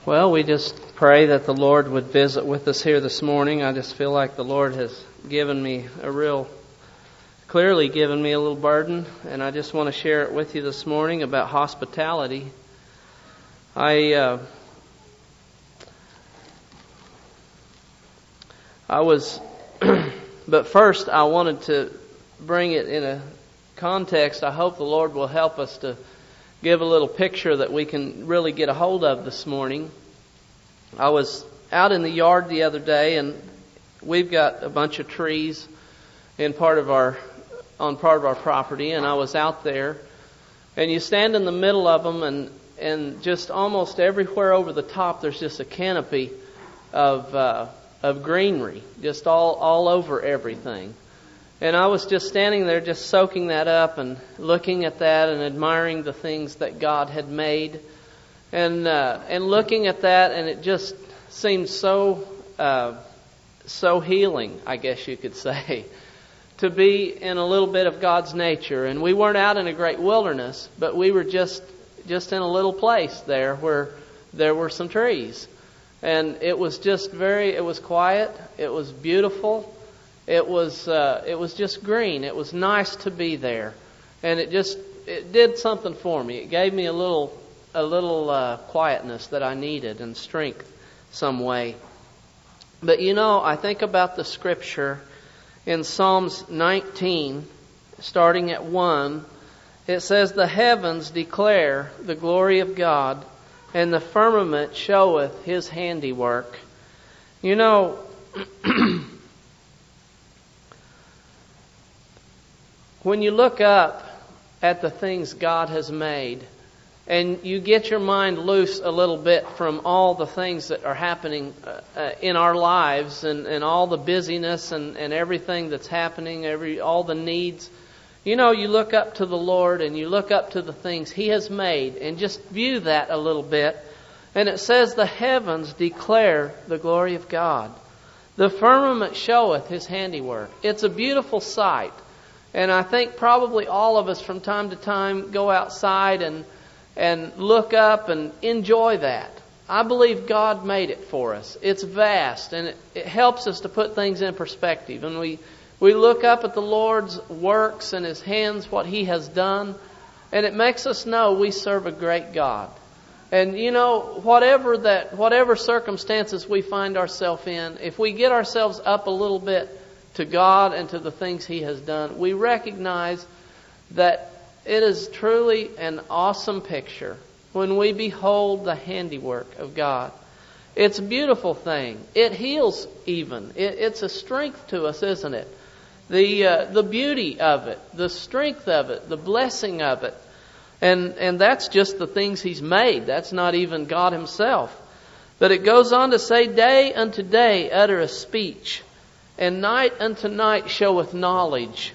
Well, we just pray that the Lord would visit with us here this morning. I just feel like the Lord has clearly given me a little burden, and I just want to share it with you this morning about hospitality. But first I wanted to bring it in a context. I hope the Lord will help us to give a little picture that we can really get a hold of this morning. I was out in the yard the other day, and we've got a bunch of trees on part of our property, and I was out there, and you stand in the middle of them, and just almost everywhere over the top there's just a canopy of greenery, just all over everything. And I was just standing there, just soaking that up and looking at that and admiring the things that God had made, and looking at that, and it just seemed so healing, I guess you could say, to be in a little bit of God's nature. And we weren't out in a great wilderness, but we were just in a little place there where there were some trees, and it was quiet, it was beautiful. It was just green. It was nice to be there, and it did something for me. It gave me a little quietness that I needed and strength some way. But I think about the scripture in Psalms 19, starting at 1. It says, "The heavens declare the glory of God, and the firmament showeth His handiwork." When you look up at the things God has made, and you get your mind loose a little bit from all the things that are happening in our lives, and all the busyness and everything that's happening, all the needs, you look up to the Lord and you look up to the things He has made, and just view that a little bit. And it says, "The heavens declare the glory of God. The firmament showeth His handiwork." It's a beautiful sight. And I think probably all of us from time to time go outside and look up and enjoy that. I believe God made it for us. It's vast, and it helps us to put things in perspective. And we look up at the Lord's works and His hands, what He has done, and it makes us know we serve a great God. And whatever circumstances we find ourselves in, if we get ourselves up a little bit to God and to the things He has done, we recognize that it is truly an awesome picture when we behold the handiwork of God. It's a beautiful thing. It heals even. It's a strength to us, isn't it? The beauty of it, the strength of it, the blessing of it. And that's just the things He's made. That's not even God Himself. But it goes on to say, "Day unto day uttereth speech, and night unto night showeth knowledge.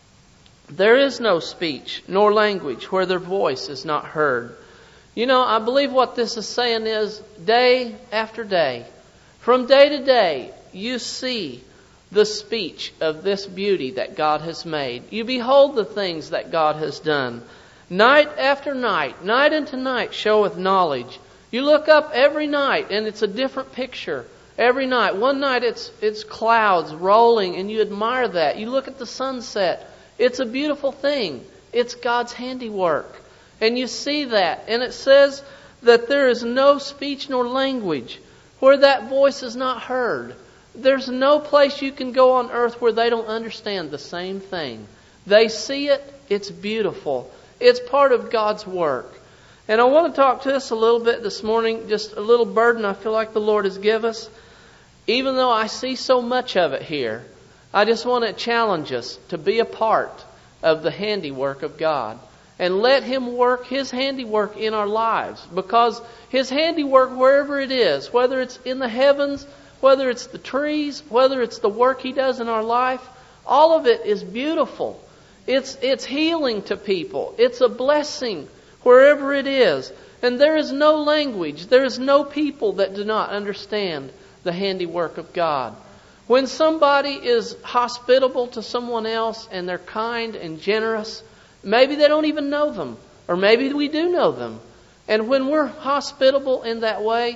There is no speech nor language where their voice is not heard." I believe what this is saying is, day after day, from day to day, you see the speech of this beauty that God has made. You behold the things that God has done. Night after night, night unto night showeth knowledge. You look up every night and it's a different picture. Every night. One night it's clouds rolling, and you admire that. You look at the sunset. It's a beautiful thing. It's God's handiwork. And you see that. And it says that there is no speech nor language where that voice is not heard. There's no place you can go on earth where they don't understand the same thing. They see it. It's beautiful. It's part of God's work. And I want to talk to us a little bit this morning, just a little burden I feel like the Lord has given us. Even though I see so much of it here, I just want to challenge us to be a part of the handiwork of God. And let Him work His handiwork in our lives. Because His handiwork, wherever it is, whether it's in the heavens, whether it's the trees, whether it's the work He does in our life, all of it is beautiful. It's healing to people. It's a blessing wherever it is. And there is no language, there is no people that do not understand the handiwork of God. When somebody is hospitable to someone else and they're kind and generous, maybe they don't even know them, or maybe we do know them. And when we're hospitable in that way,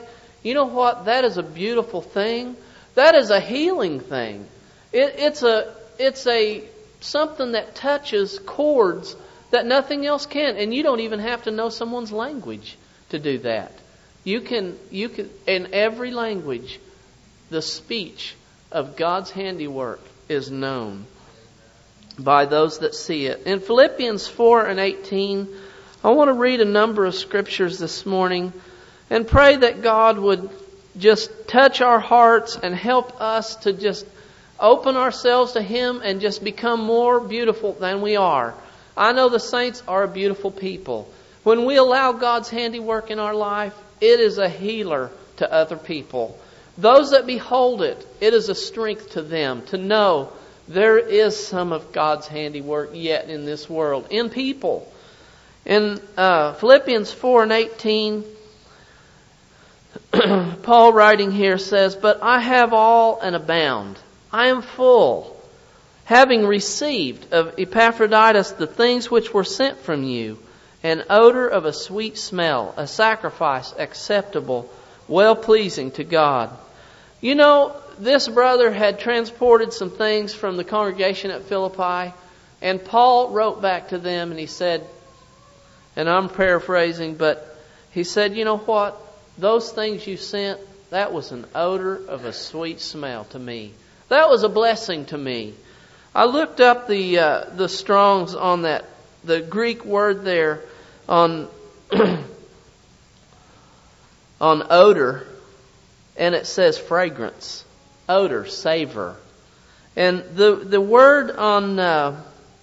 You know what? That is a beautiful thing. That is a healing thing. It's a something that touches chords that nothing else can, and you don't even have to know someone's language to do that. You can in every language, the speech of God's handiwork is known by those that see it. In Philippians 4:18, I want to read a number of scriptures this morning and pray that God would just touch our hearts and help us to just open ourselves to Him and just become more beautiful than we are. I know the saints are a beautiful people. When we allow God's handiwork in our life, it is a healer to other people. Those that behold it, it is a strength to them to know there is some of God's handiwork yet in this world, in people. In Philippians 4:18, Paul writing here says, "But I have all and abound. I am full, having received of Epaphroditus the things which were sent from you, an odor of a sweet smell, a sacrifice acceptable, well-pleasing to God." You know, this brother had transported some things from the congregation at Philippi, and Paul wrote back to them and he said, and I'm paraphrasing, but he said, you know what? Those things you sent, that was an odor of a sweet smell to me. That was a blessing to me. I looked up the Strong's on that, the Greek word there on on odor, and it says fragrance, odor, savor. And the word on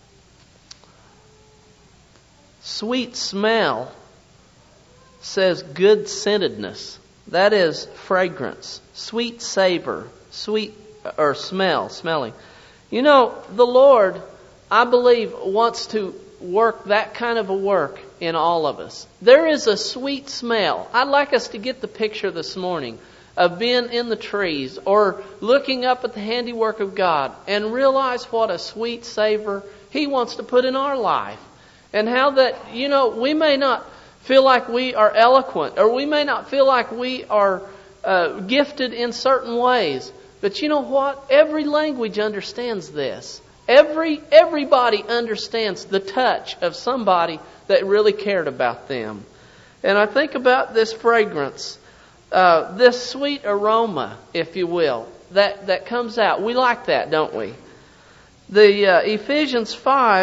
sweet smell says good scentedness. That is fragrance, sweet savor, sweet or smelling. You know, the Lord, I believe, wants to work that kind of a work in all of us. There is a sweet smell. I'd like us to get the picture this morning of being in the trees or looking up at the handiwork of God and realize what a sweet savor He wants to put in our life. And how that, you know, we may not feel like we are eloquent, or we may not feel like we are gifted in certain ways. But you know what? Every language understands this. Everybody understands the touch of somebody that really cared about them. And I think about this fragrance, this sweet aroma, if you will, that comes out. We like that, don't we? The Ephesians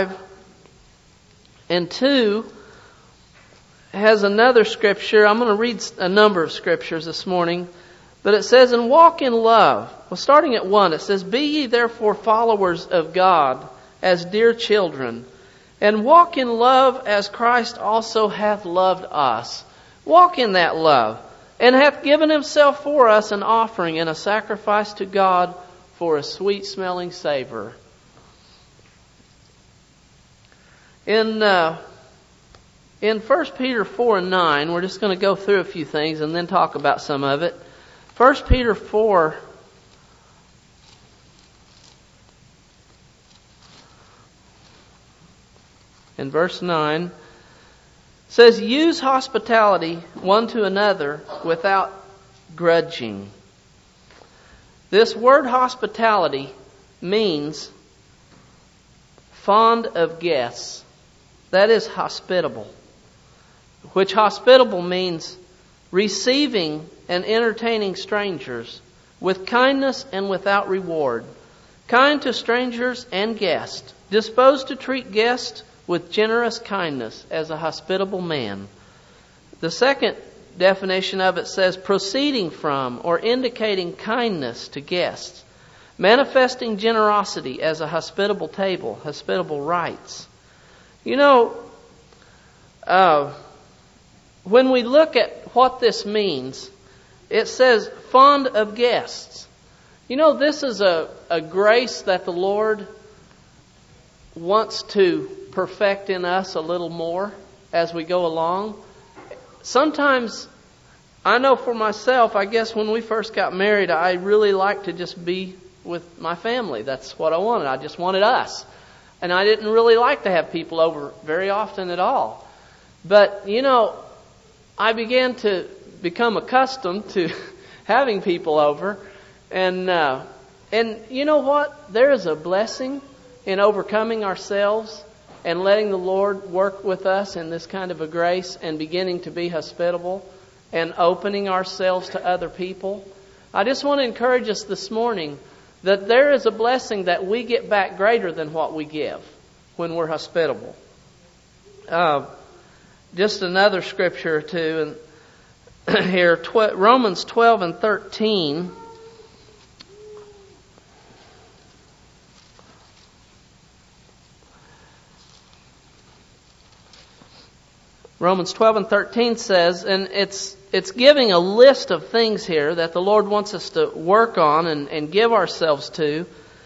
5:2 has another scripture. I'm going to read a number of scriptures this morning. But it says, "And walk in love." Well, starting at 1, it says, "Be ye therefore followers of God as dear children, and walk in love as Christ also hath loved us." Walk in that love, "and hath given Himself for us an offering and a sacrifice to God for a sweet smelling savor." In 1 Peter 4:9, we're just going to go through a few things and then talk about some of it. 1 Peter 4 in verse 9 says, "Use hospitality one to another without grudging." This word hospitality means fond of guests. That is hospitable. Which hospitable means receiving and entertaining strangers with kindness and without reward. Kind to strangers and guests. Disposed to treat guests with generous kindness as a hospitable man. The second definition of it says proceeding from or indicating kindness to guests. Manifesting generosity as a hospitable table, hospitable rites. You know, when we look at what this means, it says fond of guests. You know, this is a grace that the Lord wants to perfect in us a little more as we go along. Sometimes, I know for myself, I guess when we first got married, I really liked to just be with my family. That's what I wanted. I just wanted us. And I didn't really like to have people over very often at all. But, you know, I began to become accustomed to having people over. And you know what? There is a blessing in overcoming ourselves and letting the Lord work with us in this kind of a grace and beginning to be hospitable and opening ourselves to other people. I just want to encourage us this morning that there is a blessing that we get back greater than what we give when we're hospitable. Just another scripture or two here, Romans 12 and 13. Romans 12 and 13 says, and it's giving a list of things here that the Lord wants us to work on and give ourselves to,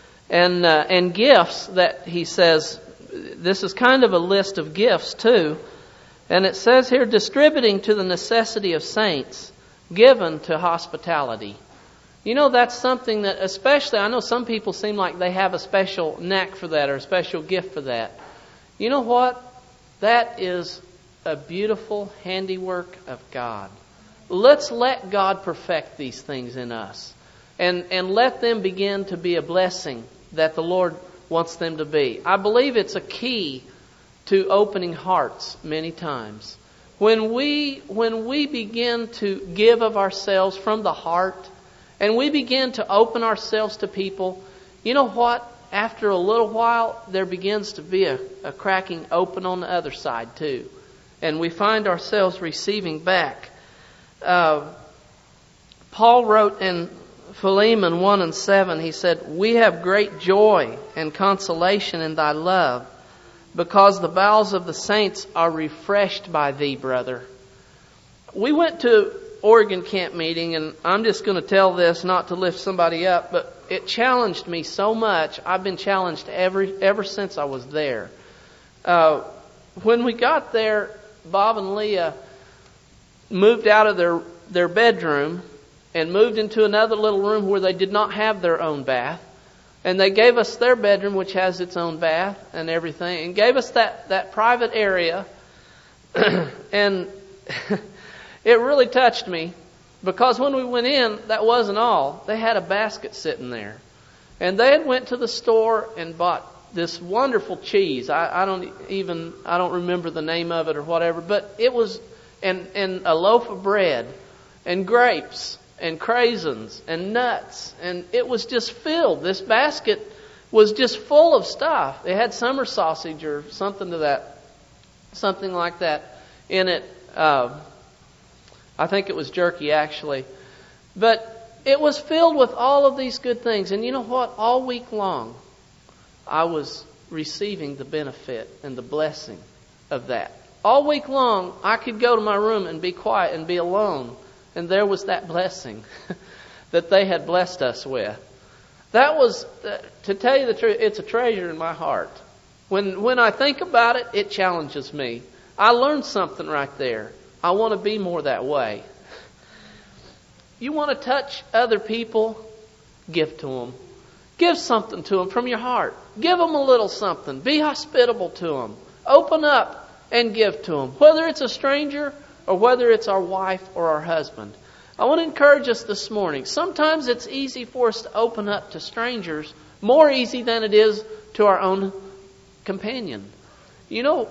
and gifts that He says, this is kind of a list of gifts too. And it says here, distributing to the necessity of saints, given to hospitality. You know, that's something that especially, I know some people seem like they have a special knack for that or a special gift for that. You know what? That is a beautiful handiwork of God. Let's let God perfect these things in us and let them begin to be a blessing that the Lord wants them to be. I believe it's a key to opening hearts many times. When we begin to give of ourselves from the heart and we begin to open ourselves to people, you know what? After a little while, there begins to be a cracking open on the other side too. And we find ourselves receiving back. Paul wrote in Philemon 1 and 7, he said, we have great joy and consolation in thy love, because the bowels of the saints are refreshed by thee, brother. We went to Oregon camp meeting, and I'm just going to tell this not to lift somebody up, but it challenged me so much. I've been challenged ever since I was there. When we got there, Bob and Leah moved out of their bedroom and moved into another little room where they did not have their own bath. And they gave us their bedroom, which has its own bath and everything, and gave us that private area. And it really touched me, because when we went in, that wasn't all. They had a basket sitting there. And they had went to the store and bought this wonderful cheese. I don't remember the name of it or whatever, but it was and a loaf of bread and grapes and craisins and nuts, and it was just filled. This basket was just full of stuff. It had summer sausage or something like that in it. I think it was jerky actually, but it was filled with all of these good things. And you know what? All week long, I was receiving the benefit and the blessing of that. All week long, I could go to my room and be quiet and be alone. And there was that blessing that they had blessed us with. That was, to tell you the truth, it's a treasure in my heart. When I think about it, it challenges me. I learned something right there. I want to be more that way. You want to touch other people? Give to them. Give something to them from your heart. Give them a little something. Be hospitable to them. Open up and give to them. Whether it's a stranger or whether it's our wife or our husband. I want to encourage us this morning. Sometimes it's easy for us to open up to strangers, more easy than it is to our own companion. You know,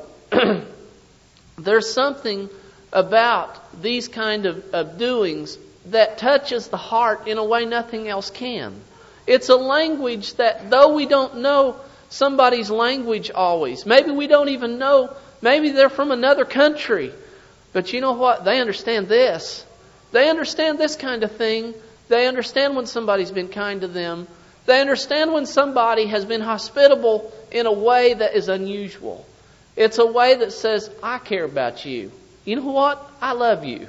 there's something about these kind of doings that touches the heart in a way nothing else can. It's a language that, though we don't know somebody's language always, maybe we don't even know, maybe they're from another country, but you know what? They understand this. They understand this kind of thing. They understand when somebody's been kind to them. They understand when somebody has been hospitable in a way that is unusual. It's a way that says, I care about you. You know what? I love you.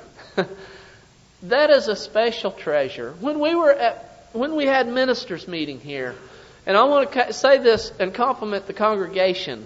That is a special treasure. When we had ministers meeting here, and I want to say this and compliment the congregation,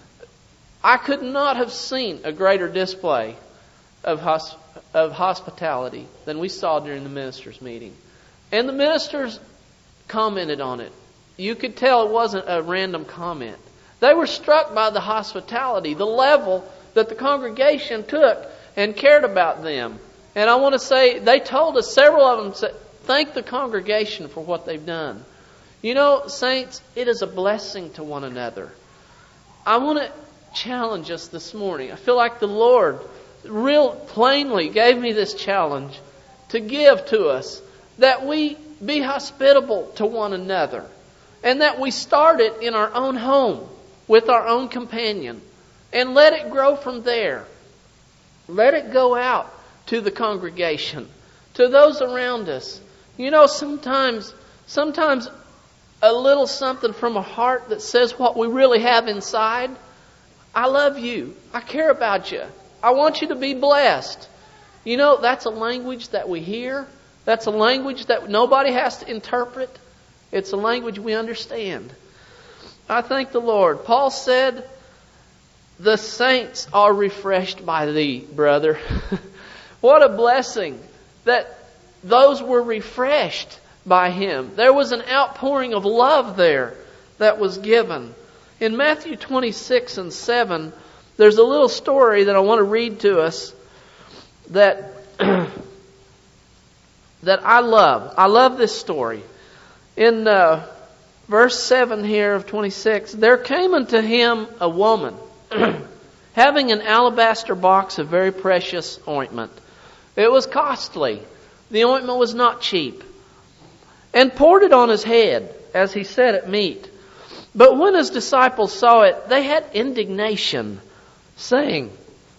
I could not have seen a greater display of hospitality than we saw during the ministers' meeting. And the ministers commented on it. You could tell it wasn't a random comment. They were struck by the hospitality, the level that the congregation took and cared about them And I want to say, they told us, several of them said, thank the congregation for what they've done. You know, saints, it is a blessing to one another. I want to challenge us this morning. I feel like the Lord real plainly gave me this challenge to give to us, that we be hospitable to one another, and that we start it in our own home with our own companion, and let it grow from there. Let it go out to the congregation, to those around us. You know, sometimes a little something from a heart that says what we really have inside. I love you. I care about you. I want you to be blessed. You know, that's a language that we hear. That's a language that nobody has to interpret. It's a language we understand. I thank the Lord. Paul said, the saints are refreshed by thee, brother. What a blessing that those were refreshed by him. There was an outpouring of love there that was given. In Matthew 26:7, there's a little story that I want to read to us that that I love. I love this story. In verse 7 here of 26, there came unto him a woman having an alabaster box of very precious ointment. It was costly. The ointment was not cheap. And poured it on his head, as he sat at meat. But when his disciples saw it, they had indignation, saying,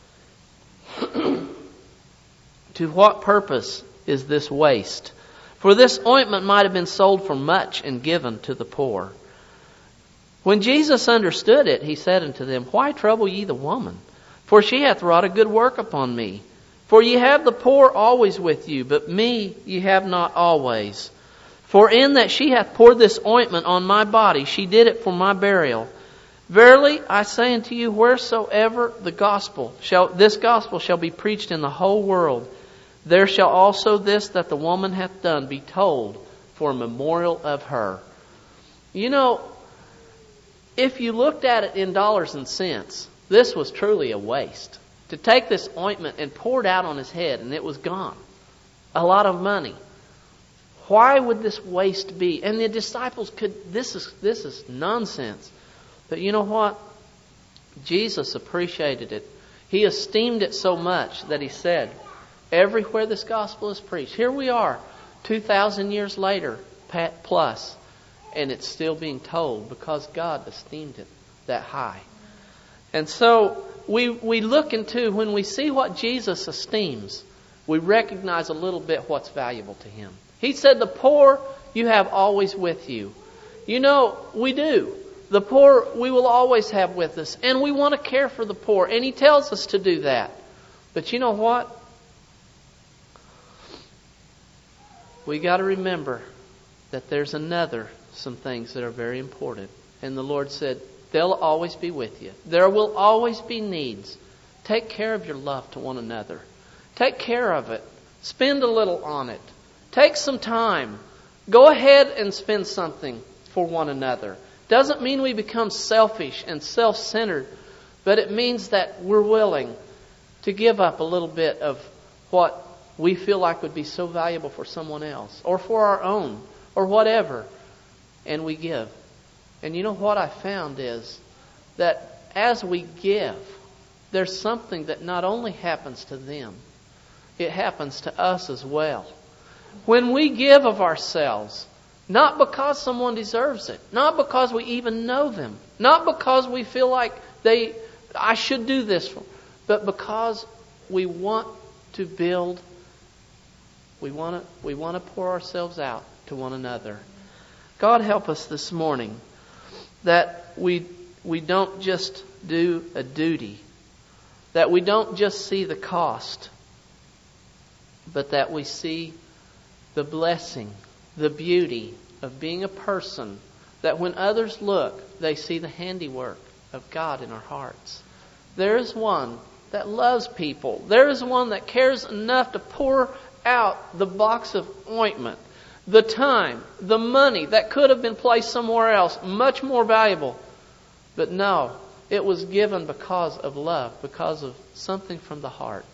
to what purpose is this waste? For this ointment might have been sold for much and given to the poor. When Jesus understood it, he said unto them, why trouble ye the woman? For she hath wrought a good work upon me. For ye have the poor always with you, but me ye have not always. For in that she hath poured this ointment on my body, she did it for my burial. Verily, I say unto you, wheresoever this gospel shall be preached in the whole world, there shall also this that the woman hath done be told for a memorial of her. You know, if you looked at it in dollars and cents, this was truly a waste. To take this ointment and pour it out on his head and it was gone. A lot of money. Why would this waste be? And the disciples this is nonsense. But you know what? Jesus appreciated it. He esteemed it so much that he said, everywhere this gospel is preached, here we are, 2,000 years later, plus, and it's still being told because God esteemed it that high. And so we look into, when we see what Jesus esteems, we recognize a little bit what's valuable to him. He said, the poor you have always with you. You know, we do. The poor we will always have with us. And we want to care for the poor. And he tells us to do that. But you know what? We got to remember that there's some things that are very important. And the Lord said, they'll always be with you. There will always be needs. Take care of your love to one another. Take care of it. Spend a little on it. Take some time. Go ahead and spend something for one another. Doesn't mean we become selfish and self-centered, but it means that we're willing to give up a little bit of what we feel like would be so valuable for someone else, or for our own, or whatever, and we give. And you know what I found is that as we give, there's something that not only happens to them, it happens to us as well. When we give of ourselves, not because someone deserves it, not because we even know them, not because we feel like I should do this, but because we want to build, we want to pour ourselves out to one another. God help us this morning that we don't just do a duty, that we don't just see the cost, but that we see the blessing, the beauty of being a person, that when others look, they see the handiwork of God in our hearts. There is one that loves people. There is one that cares enough to pour out the box of ointment, the time, the money that could have been placed somewhere else, much more valuable. But no, it was given because of love, because of something from the heart.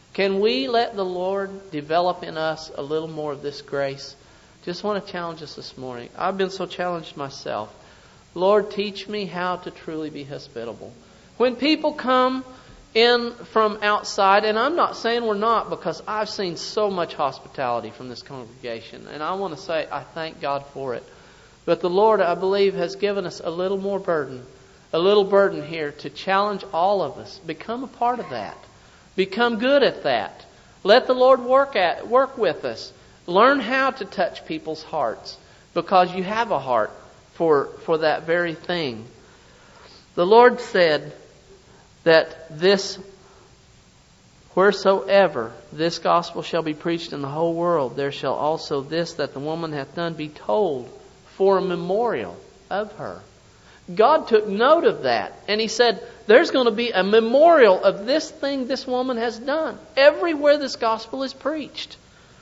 Can we let the Lord develop in us a little more of this grace? Just want to challenge us this morning. I've been so challenged myself. Lord, teach me how to truly be hospitable. When people come in from outside, and I'm not saying we're not, because I've seen so much hospitality from this congregation, and I want to say I thank God for it. But the Lord, I believe, has given us a little more burden, a little burden here to challenge all of us. Become a part of that. Become good at that. Let the Lord work with us. Learn how to touch people's hearts, because you have a heart for that very thing. The Lord said that wheresoever this gospel shall be preached in the whole world, there shall also this that the woman hath done be told for a memorial of her. God took note of that, and He said, there's going to be a memorial of this thing this woman has done everywhere this gospel is preached.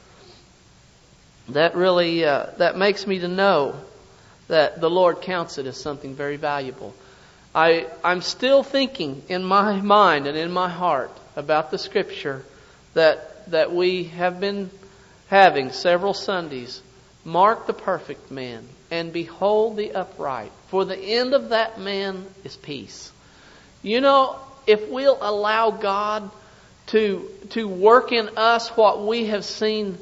That really, that makes me to know that the Lord counts it as something very valuable. I'm still thinking in my mind and in my heart about the Scripture that we have been having several Sundays. Mark the perfect man, and behold the upright, for the end of that man is peace. You know, if we'll allow God to work in us what we have seen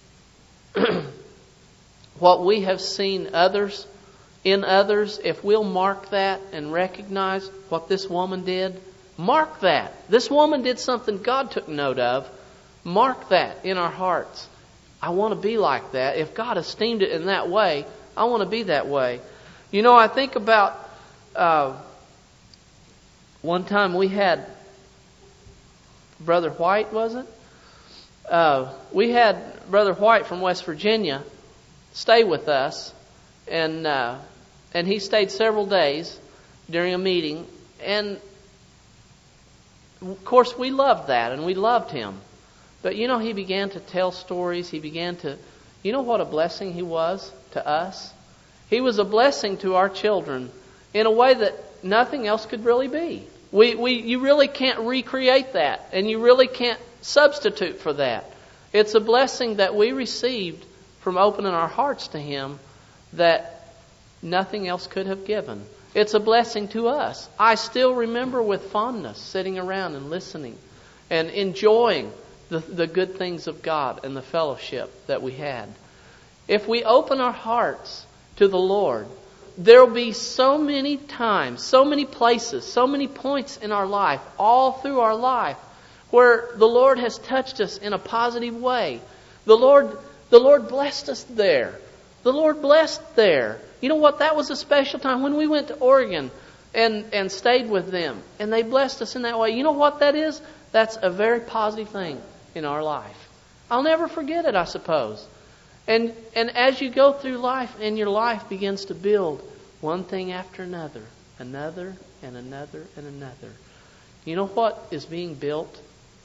others, if we'll mark that and recognize what this woman did, mark that. This woman did something God took note of. Mark that in our hearts. I want to be like that. If God esteemed it in that way, I want to be that way. You know, I think about one time we had Brother White, was it? We had Brother White from West Virginia stay with us, and he stayed several days during a meeting, and of course we loved that, and we loved him. But you know, he began to tell stories. He began to, you know what a blessing he was to us? He was a blessing to our children in a way that nothing else could really be. You really can't recreate that, and you really can't substitute for that. It's a blessing that we received from opening our hearts to Him that nothing else could have given. It's a blessing to us. I still remember with fondness sitting around and listening and enjoying the good things of God and the fellowship that we had. If we open our hearts to the Lord, there will be so many times, so many places, so many points in our life, all through our life, where the Lord has touched us in a positive way. The Lord blessed us there. The Lord blessed there. You know what? That was a special time when we went to Oregon and stayed with them, and they blessed us in that way. You know what that is? That's a very positive thing in our life. I'll never forget it, I suppose. And as you go through life, and your life begins to build one thing after another and another and another. You know what is being built?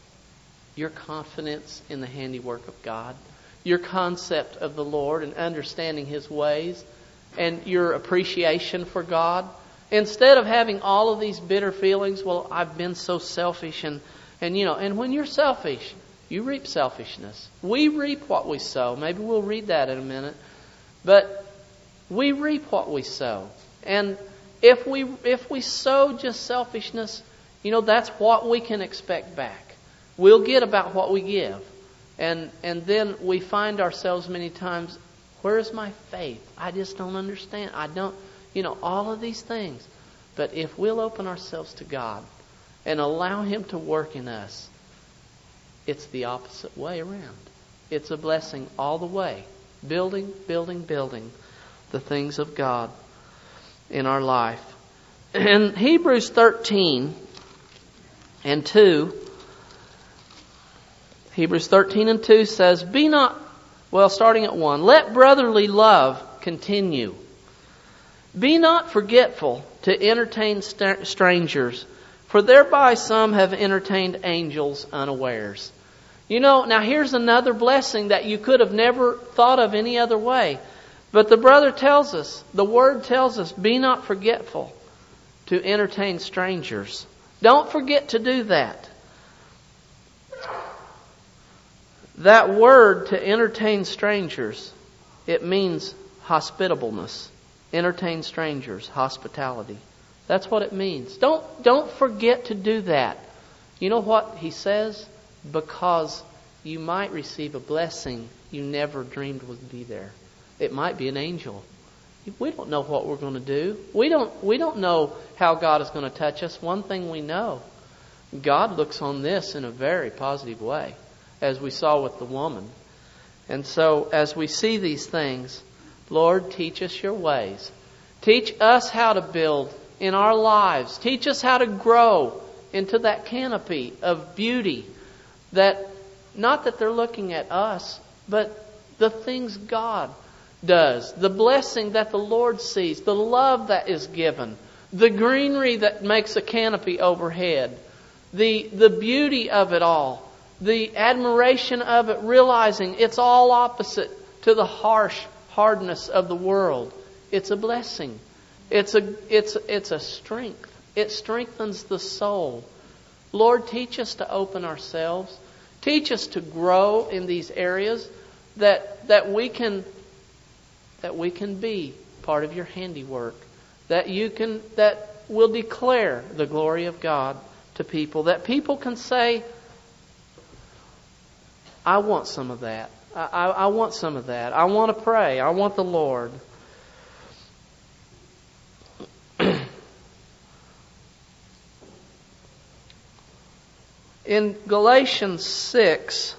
Your confidence in the handiwork of God, your concept of the Lord and understanding His ways, and your appreciation for God. Instead of having all of these bitter feelings, well, I've been so selfish, and when you're selfish, you reap selfishness. We reap what we sow. Maybe we'll read that in a minute. But we reap what we sow. And if we sow just selfishness, that's what we can expect back. We'll get about what we give. And then we find ourselves many times, where is my faith? I just don't understand. I don't, all of these things. But if we'll open ourselves to God and allow Him to work in us, it's the opposite way around. It's a blessing all the way. Building the things of God in our life. In Hebrews 13 and 2, Hebrews 13 and 2 says, starting at 1, let brotherly love continue. Be not forgetful to entertain strangers, for thereby some have entertained angels unawares. Now here's another blessing that you could have never thought of any other way. But the Word tells us, be not forgetful to entertain strangers. Don't forget to do that. That word, to entertain strangers, it means hospitableness. Entertain strangers, hospitality. That's what it means. Don't forget to do that. You know what he says? Because you might receive a blessing you never dreamed would be there. It might be an angel. We don't know what we're going to do. We don't know how God is going to touch us. One thing we know, God looks on this in a very positive way, as we saw with the woman. And so, as we see these things, Lord, teach us your ways. Teach us how to build in our lives. Teach us how to grow into that canopy of beauty, that not that they're looking at us, but the things God does, the blessing that the Lord sees, the love that is given, the greenery that makes a canopy overhead, the beauty of it all, the admiration of it, realizing it's all opposite to the harsh hardness of the world. It's a blessing. It's a strength. It strengthens the soul. Lord, teach us to open ourselves. Teach us to grow in these areas that we can be part of your handiwork. That will declare the glory of God to people. That people can say, I want some of that. I want some of that. I want to pray. I want the Lord. In Galatians 6,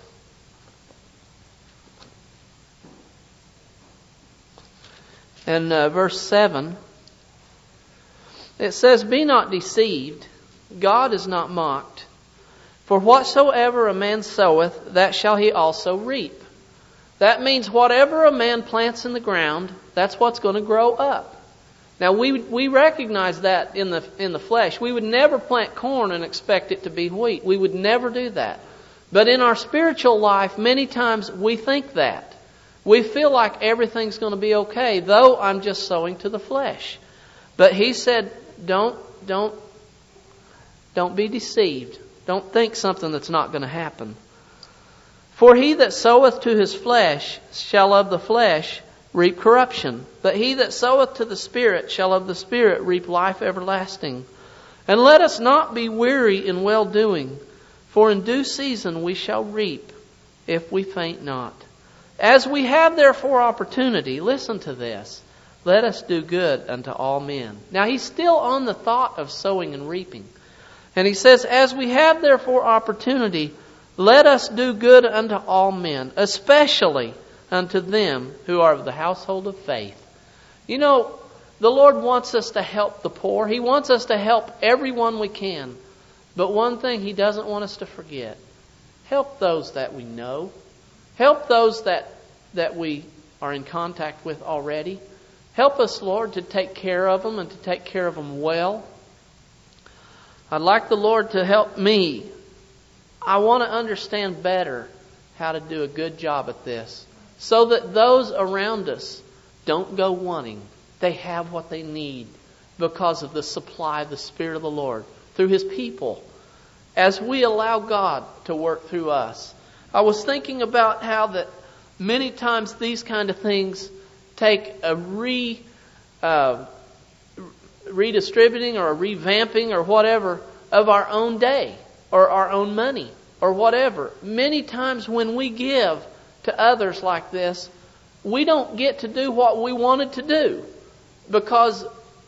and verse 7, it says, Be not deceived, God is not mocked. For whatsoever a man soweth, that shall he also reap. That means whatever a man plants in the ground, that's what's going to grow up. Now we recognize that in the flesh. We would never plant corn and expect it to be wheat. We would never do that. But in our spiritual life, many times we think that. We feel like everything's going to be okay, though I'm just sowing to the flesh. But he said, don't be deceived. Don't think something that's not going to happen. For he that soweth to his flesh shall of the flesh reap corruption. But he that soweth to the Spirit shall of the Spirit reap life everlasting. And let us not be weary in well-doing, for in due season we shall reap, if we faint not. As we have therefore opportunity, listen to this, let us do good unto all men. Now he's still on the thought of sowing and reaping. And he says, as we have therefore opportunity, let us do good unto all men, especially unto them who are of the household of faith. You know, the Lord wants us to help the poor. He wants us to help everyone we can. But one thing He doesn't want us to forget, help those that we know. Help those that we are in contact with already. Help us, Lord, to take care of them and to take care of them well. I'd like the Lord to help me. I want to understand better how to do a good job at this, so that those around us don't go wanting. They have what they need because of the supply of the Spirit of the Lord through His people, as we allow God to work through us. I was thinking about how that many times these kind of things take a redistributing or a revamping or whatever of our own day or our own money or whatever. Many times when we give to others like this, we don't get to do what we wanted to do because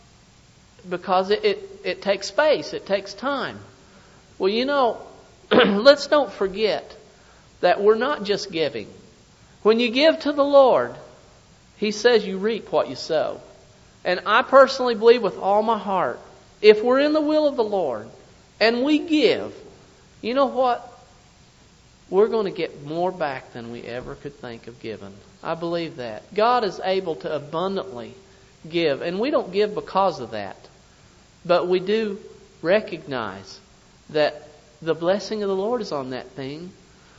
it takes space, it takes time. Well, you know, let's don't forget that we're not just giving. When you give to the Lord, He says you reap what you sow. And I personally believe with all my heart, if we're in the will of the Lord and we give, you know what? We're going to get more back than we ever could think of giving. I believe that. God is able to abundantly give. And we don't give because of that. But we do recognize that the blessing of the Lord is on that thing.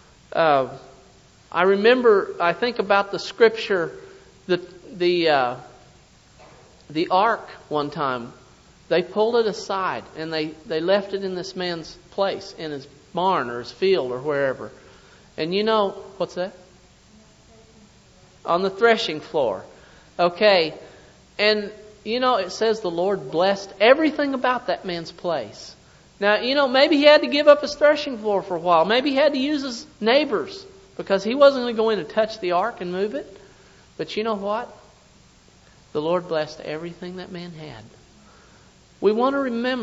I think about the scripture, the ark one time. They pulled it aside and they left it in this man's place, in his barn or his field or wherever. And you know, what's that? On the threshing floor. Okay. And you know, it says the Lord blessed everything about that man's place. Now, you know, maybe he had to give up his threshing floor for a while. Maybe he had to use his neighbors because he wasn't going to go in and touch the ark and move it. But you know what? The Lord blessed everything that man had. We want to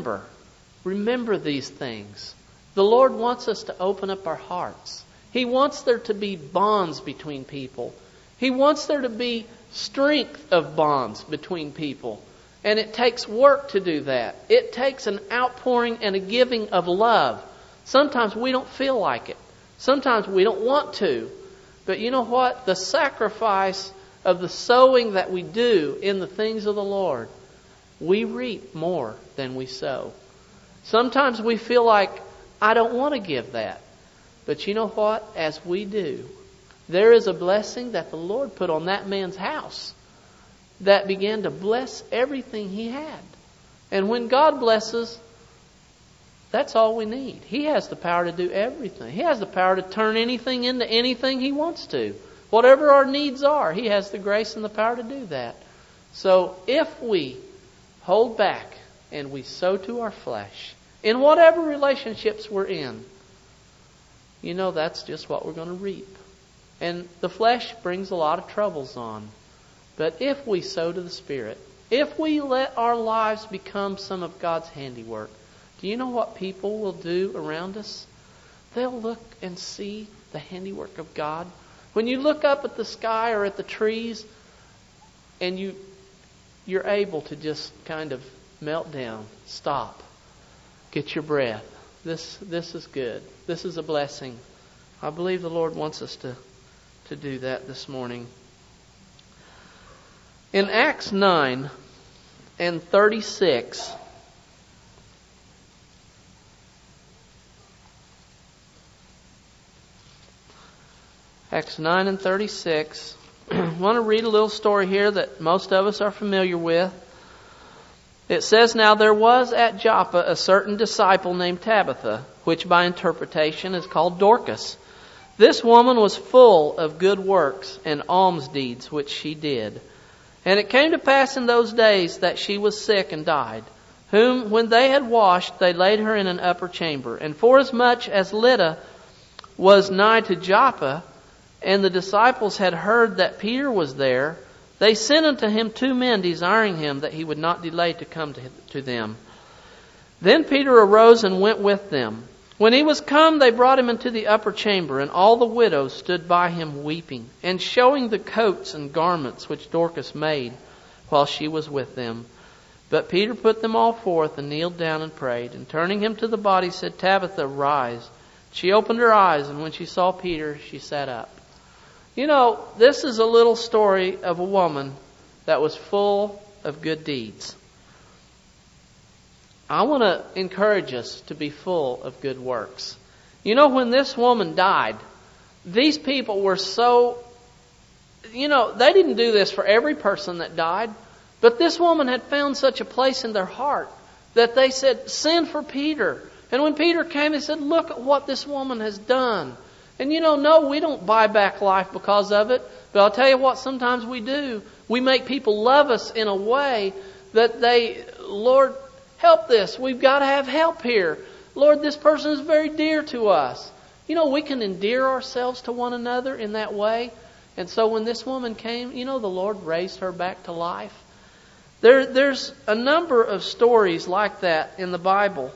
remember these things. The Lord wants us to open up our hearts. He wants there to be bonds between people. He wants there to be strength of bonds between people. And it takes work to do that. It takes an outpouring and a giving of love. Sometimes we don't feel like it. Sometimes we don't want to. But you know what? The sacrifice of the sowing that we do in the things of the Lord, we reap more than we sow. Sometimes we feel like, I don't want to give that. But you know what? As we do, there is a blessing that the Lord put on that man's house that began to bless everything he had. And when God blesses, that's all we need. He has the power to do everything. He has the power to turn anything into anything He wants to. Whatever our needs are, He has the grace and the power to do that. So if we hold back and we sow to our flesh, in whatever relationships we're in, you know that's just what we're going to reap. And the flesh brings a lot of troubles on. But if we sow to the Spirit, if we let our lives become some of God's handiwork, do you know what people will do around us? They'll look and see the handiwork of God. When you look up at the sky or at the trees and you're able to just kind of melt down, stop, get your breath. This is good. This is a blessing. I believe the Lord wants us to do that this morning. In Acts 9 and 36, Acts 9 and 36, I want to read a little story here that most of us are familiar with. It says, Now there was at Joppa a certain disciple named Tabitha, which by interpretation is called Dorcas. This woman was full of good works and alms deeds which she did. And it came to pass in those days that she was sick and died, whom when they had washed, they laid her in an upper chamber. And forasmuch as Lydda was nigh to Joppa, and the disciples had heard that Peter was there, they sent unto him 2 men, desiring him that he would not delay to come to them. Then Peter arose and went with them. When he was come, they brought him into the upper chamber, and all the widows stood by him weeping, and showing the coats and garments which Dorcas made while she was with them. But Peter put them all forth, and kneeled down and prayed, and turning him to the body, said, Tabitha, rise. She opened her eyes, and when she saw Peter, she sat up. You know, this is a little story of a woman that was full of good deeds. I want to encourage us to be full of good works. You know, when this woman died, these people were so, they didn't do this for every person that died, but this woman had found such a place in their heart that they said, send for Peter. And when Peter came, they said, look at what this woman has done. And no, we don't buy back life because of it. But I'll tell you what, sometimes we do. We make people love us in a way that Lord, help this. We've got to have help here. Lord, this person is very dear to us. We can endear ourselves to one another in that way. And so when this woman came, the Lord raised her back to life. There's a number of stories like that in the Bible.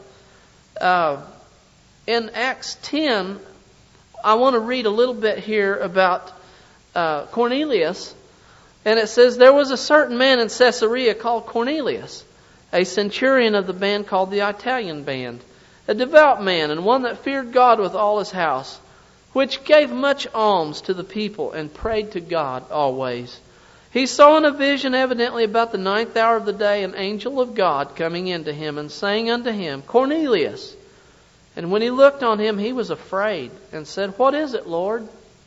In Acts 10, I want to read a little bit here about Cornelius. And it says, There was a certain man in Caesarea called Cornelius, a centurion of the band called the Italian band, a devout man, and one that feared God with all his house, which gave much alms to the people, and prayed to God always. He saw in a vision, evidently about the 9th hour of the day, an angel of God coming into him, and saying unto him, Cornelius. And when he looked on him, he was afraid, and said, What is it, Lord?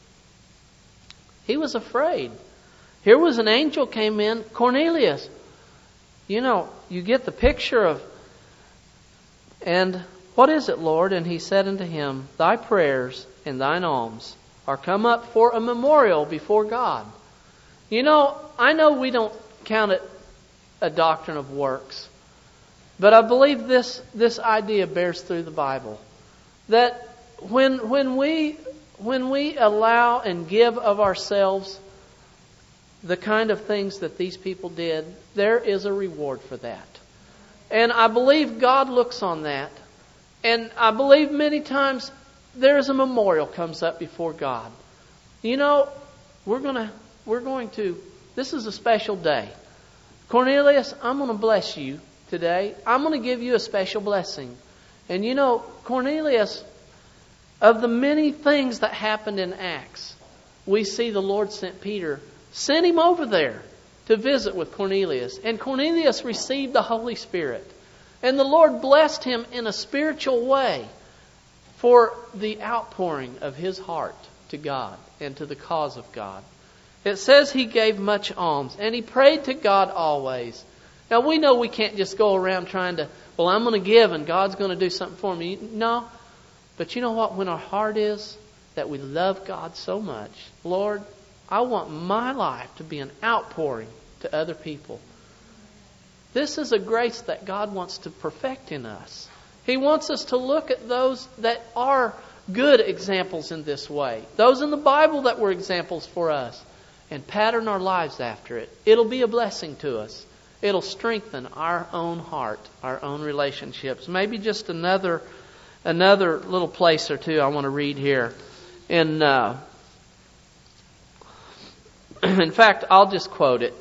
He was afraid. Here was an angel came in, Cornelius. You get the picture of, and What is it, Lord? And he said unto him, Thy prayers and thine alms are come up for a memorial before God. You know, I know we don't count it a doctrine of works, but I believe this idea bears through the Bible. That when we allow and give of ourselves the kind of things that these people did, there is a reward for that. And I believe God looks on that. And I believe many times there is a memorial comes up before God. You know, we're going to, this is a special day. Cornelius, I'm going to bless you today. I'm going to give you a special blessing. And you know, Cornelius, of the many things that happened in Acts, we see the Lord sent him over there to visit with Cornelius. And Cornelius received the Holy Spirit. And the Lord blessed him in a spiritual way for the outpouring of his heart to God and to the cause of God. It says he gave much alms and he prayed to God always. Now we know we can't just go around trying to, well, I'm going to give and God's going to do something for me. No. But you know what? When our heart is that we love God so much, Lord, I want my life to be an outpouring to other people. This is a grace that God wants to perfect in us. He wants us to look at those that are good examples in this way. Those in the Bible that were examples for us. And pattern our lives after it. It'll be a blessing to us. It'll strengthen our own heart, our own relationships. Maybe just another little place or two I want to read here. In fact, I'll just quote it.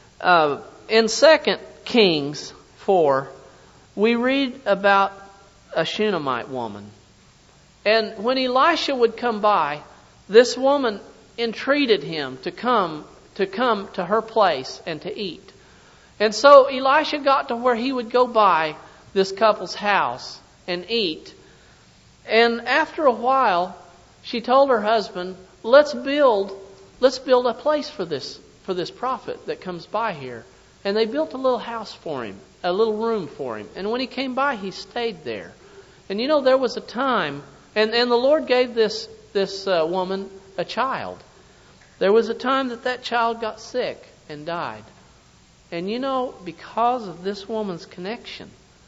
In 2 Kings 4, we read about a Shunammite woman. And when Elisha would come by, this woman entreated him to come to her place and to eat. And so Elisha got to where he would go by this couple's house and eat. And after a while, she told her husband, let's build a place for this prophet that comes by here. And they built a little house for him, a little room for him. And when he came by, he stayed there. And you know, there was a time, and the Lord gave this woman a child. There was a time that child got sick and died. And you know, because of this woman's connection,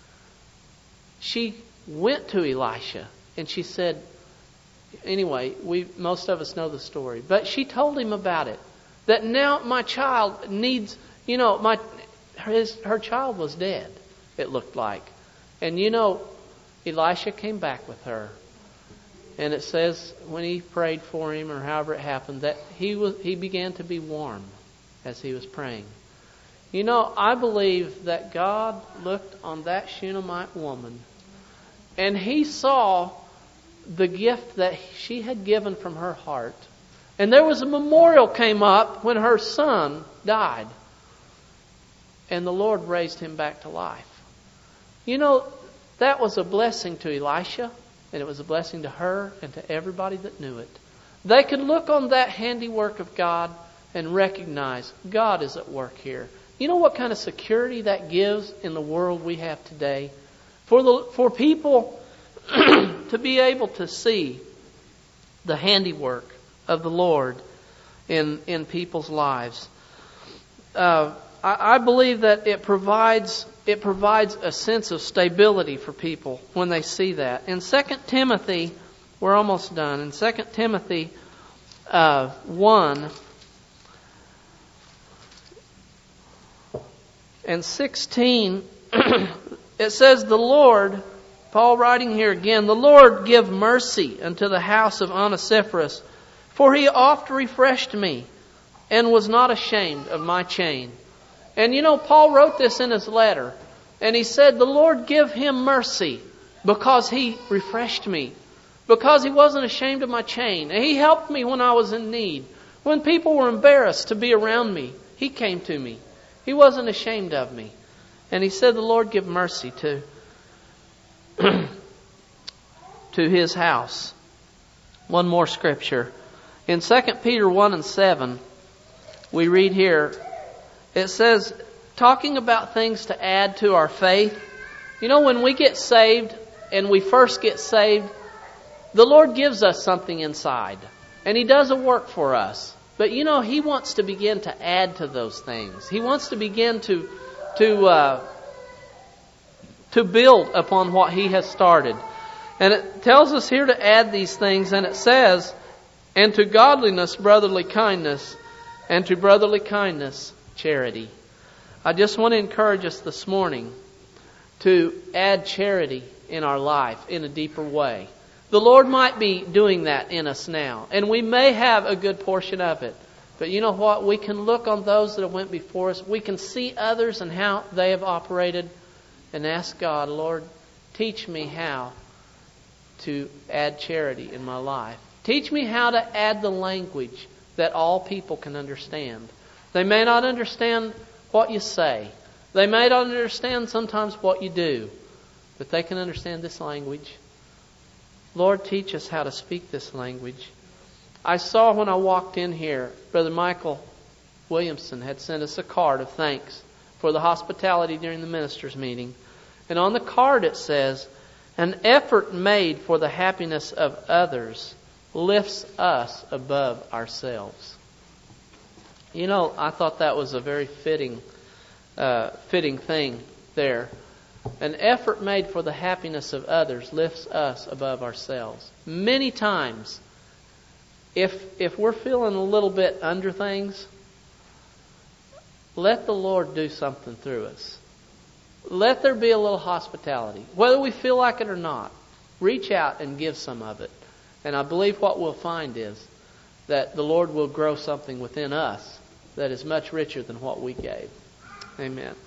she went to Elisha and she said, anyway, most of us know the story, but she told him about it. That now my child needs, you know, her child was dead, it looked like. And you know, Elisha came back with her. And it says when he prayed for him, or however it happened, that he began to be warm as he was praying. You know, I believe that God looked on that Shunammite woman and He saw the gift that she had given from her heart. And there was a memorial came up when her son died. And the Lord raised him back to life. You know, that was a blessing to Elisha. And it was a blessing to her and to everybody that knew it. They could look on that handiwork of God and recognize God is at work here. You know what kind of security that gives in the world we have today? For people to be able to see the handiwork of the Lord in people's lives. I believe that it provides a sense of stability for people when they see that. In 2 Timothy, we're almost done. In 2 Timothy 1 and 16, it says, the Lord, Paul writing here again, the Lord give mercy unto the house of Onesiphorus, for he oft refreshed me and was not ashamed of my chain. And you know, Paul wrote this in his letter. And he said, the Lord give him mercy because he refreshed me. Because he wasn't ashamed of my chain. And he helped me when I was in need. When people were embarrassed to be around me, he came to me. He wasn't ashamed of me. And he said, the Lord give mercy to his house. One more scripture. In 2 Peter 1 and 7, we read here, it says, talking about things to add to our faith. You know, when we get saved and we first get saved, the Lord gives us something inside. And He does a work for us. But you know, He wants to begin to add to those things. He wants to begin to build upon what He has started. And it tells us here to add these things, and it says, and to godliness, brotherly kindness, and to brotherly kindness, charity. I just want to encourage us this morning to add charity in our life in a deeper way. The Lord might be doing that in us now, and we may have a good portion of it. But you know what? We can look on those that have went before us. We can see others and how they have operated and ask God, Lord, teach me how to add charity in my life. Teach me how to add the language that all people can understand. They may not understand what you say. They may not understand sometimes what you do. But they can understand this language. Lord, teach us how to speak this language. I saw when I walked in here, Brother Michael Williamson had sent us a card of thanks for the hospitality during the ministers' meeting. And on the card it says, an effort made for the happiness of others lifts us above ourselves. You know, I thought that was a very fitting thing there. An effort made for the happiness of others lifts us above ourselves. Many times, if we're feeling a little bit under things, let the Lord do something through us. Let there be a little hospitality. Whether we feel like it or not, reach out and give some of it. And I believe what we'll find is that the Lord will grow something within us that is much richer than what we gave. Amen.